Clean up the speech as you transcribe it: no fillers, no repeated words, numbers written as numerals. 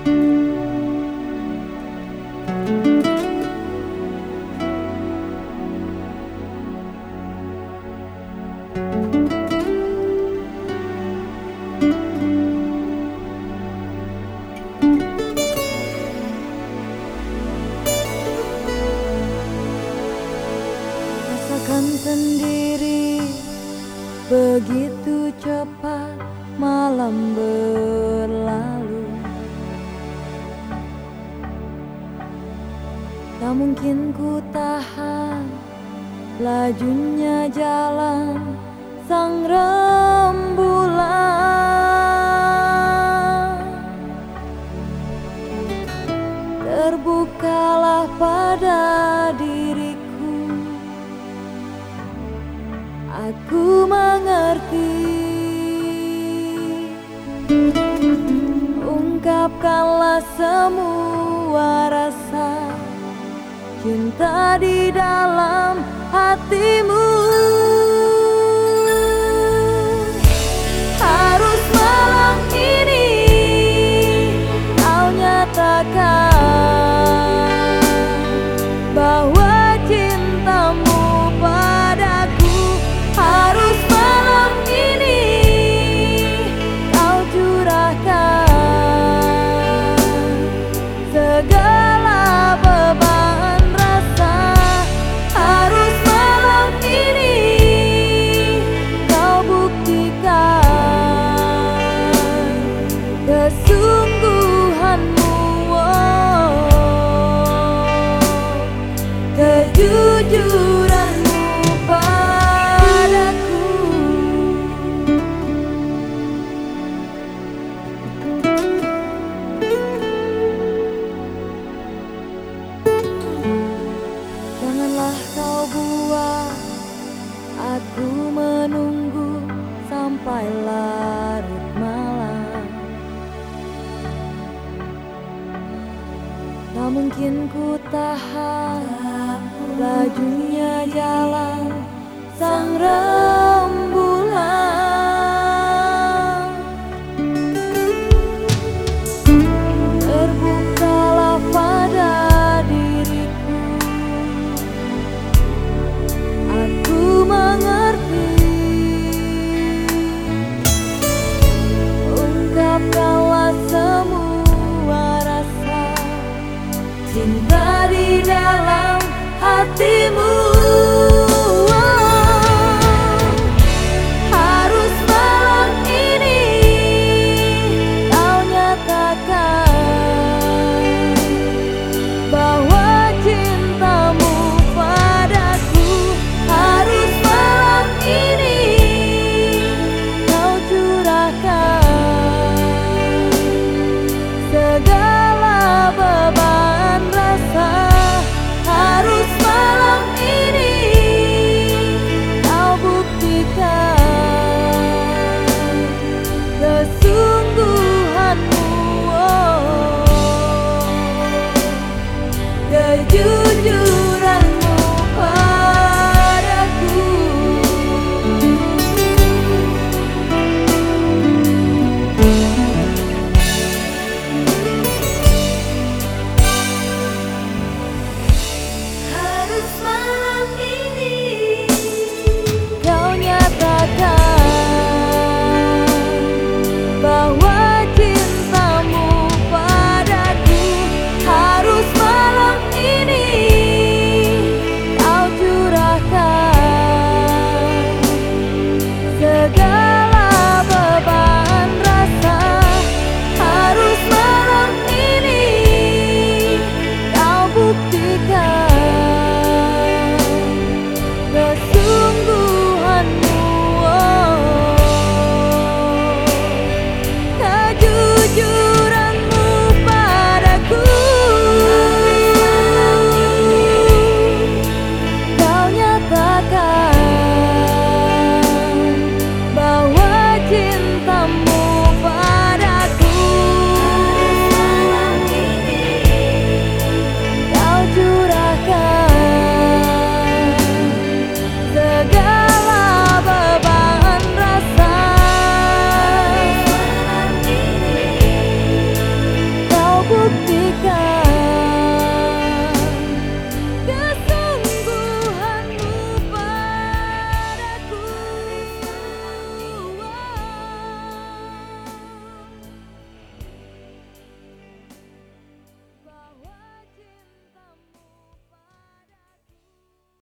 Rasakan sendiri, begitu cepat malam berlalu. Tak mungkin ku tahan lajunya jalan sang rembulan. Terbukalah pada diriku, aku mengerti. Ungkapkanlah semua rasa cinta di dalam hatimu. Harus malam ini kau nyatakan bahwa cintamu padaku. Harus malam ini kau curahkan segala beban rasa. Harus malam ini kau buktikan kesungguhanmu, kejujuranmu padaku. Janganlah kau buat aku menunggu sampai larut malam. Tak mungkin ku tahan lajunya jalan sang